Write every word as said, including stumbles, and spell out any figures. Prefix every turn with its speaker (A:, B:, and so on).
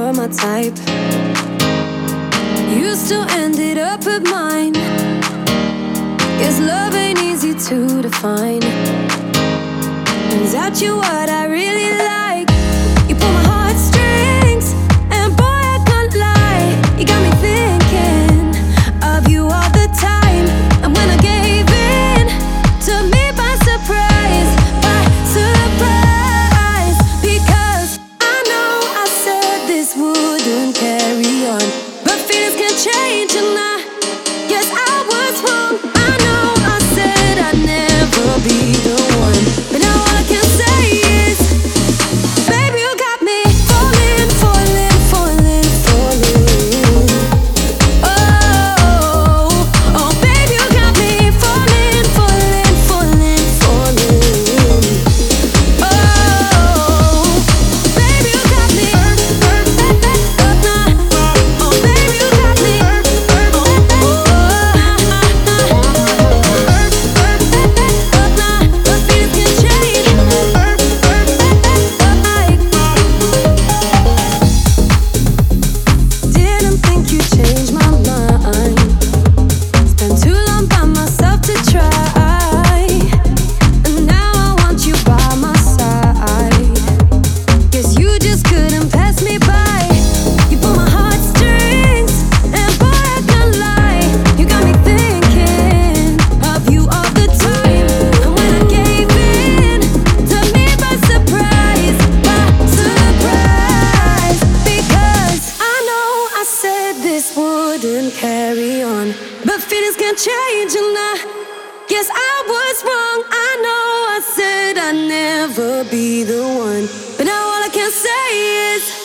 A: were my type. You still ended up at mine. Guess love ain't easy to define. Turns out you're what I really like. You pull my heartstrings, and boy, I can't lie. You got me thinking of you all the time. And when I gave in, took me by surprise, by surprise. Because I know I said this wouldn't carry on, but feelings can change, and I guess I was wrong. I know I said I'd never be the one, but now all I can say is, baby, you got me falling, falling, falling, falling. Oh, oh, baby, you got me falling, falling, falling, falling. Oh, baby, you got me. Oh, baby, you got me. But feelings can change. Didn't think you'd change my mind. Spent too long by myself to try, and now I want you by my side. Guess you just couldn't pass me by. You pull my heartstrings, and boy, I can't lie. You got me thinking of you all the time. And when I gave in, took me by surprise, by surprise. Because I know I said this wouldn't carry on, but feelings can change, and I guess I was wrong. I know I said I'd never be the one, but now all I can say is,